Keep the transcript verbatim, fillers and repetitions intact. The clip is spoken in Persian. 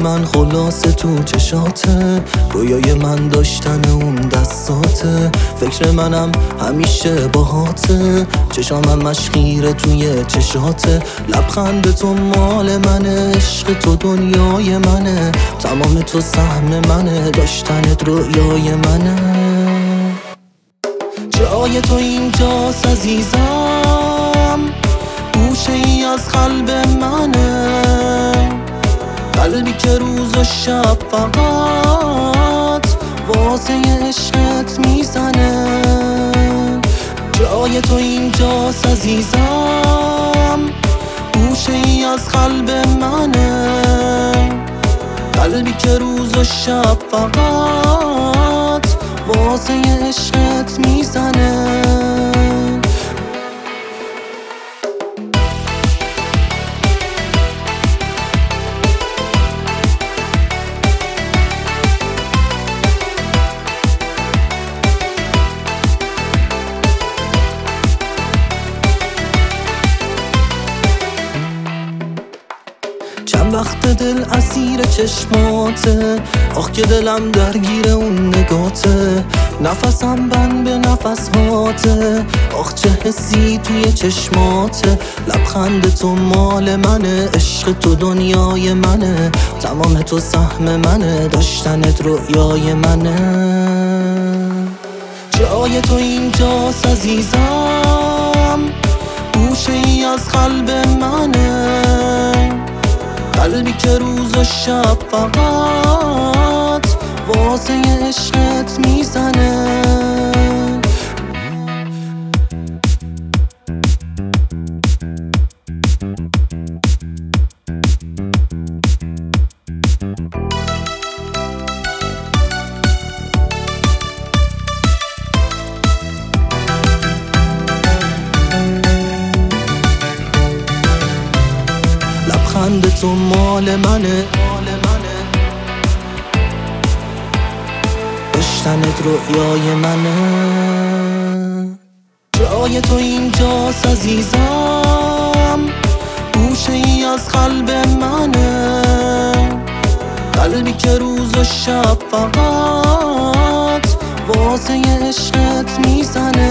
من خلاصه تو چشاته، رویای من داشتن اون دستاته، فکر منم همیشه باهاته، چشامم مشخیره توی چشاته، لبخند تو مال منه، عشق تو دنیای منه، تمام تو سهم منه، داشتنت رویای منه. جای تو اینجاست عزیزم، گوشه ای از قلب منه، قلبی که روز و شب فقط واسه عشقت میزنه. جای تو اینجاست عزیزم، گوشه ای از قلب منه، قلبی که روز و شب فقط واسه عشقت میزنه. چند وقت دل اسیر چشماته، آخ که دلم درگیر اون نگاته، نفسم بند به نفس هاته، آخ چه حسی توی چشماته، لبخند تو مال منه، عشق تو دنیای منه، تمام تو سهم منه، داشتنت رویای منه. جای تو اینجاست عزیزم، گوشه ای از قلب منه، قلبی که روز و شب فقط واسه عشقت میزنه. لبخند تو مال منه، داشتنت رویای منه. جای تو اینجاست عزیزم، گوشه ای از قلب منه، قلبی که روز و شب فقط واسه عشقت میزنه.